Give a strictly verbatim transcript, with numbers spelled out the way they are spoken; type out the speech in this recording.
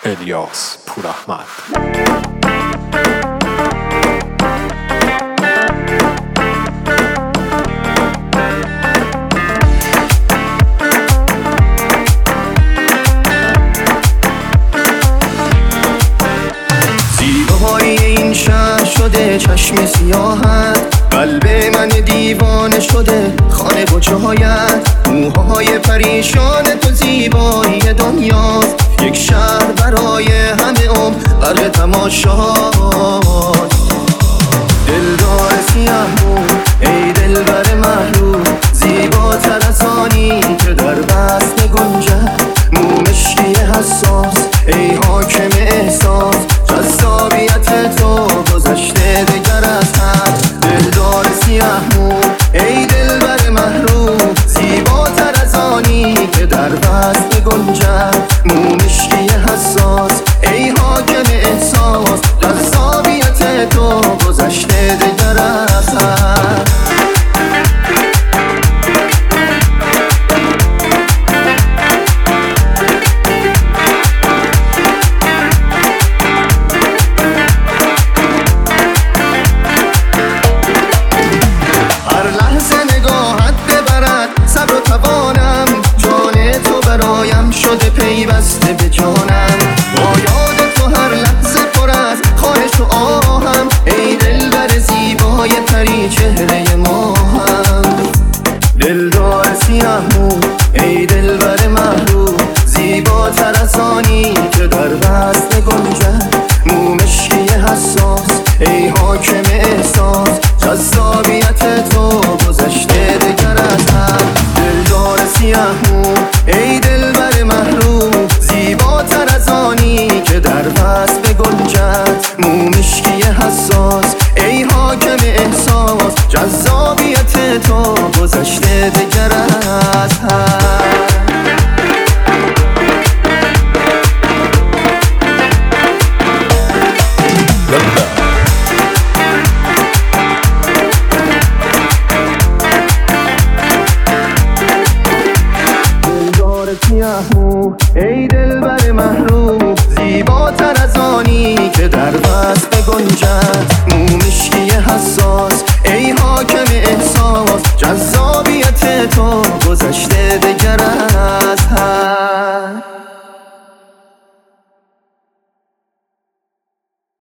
الیاس پوراحمد. زیبایی این شهر شده چشم سیاحت، قلب من دیوانه شده خانه و جایت. موهای پریشان تو زیبایی دنیاست، یک شهر برای همه عمر غرق تماشاست. دلدار سیاه مو ای دلبر محروم، زیباتر از آنی که در بسته گنجد. مو مشکی حساس ای حاکم احساس، جذابیت تو گذشته دگر از حد. دلدار سیاه مو ای دلبر محروم، زیباتر از آنی که در بسته گنجد. مو مشکی حساس ای حاکم احساس،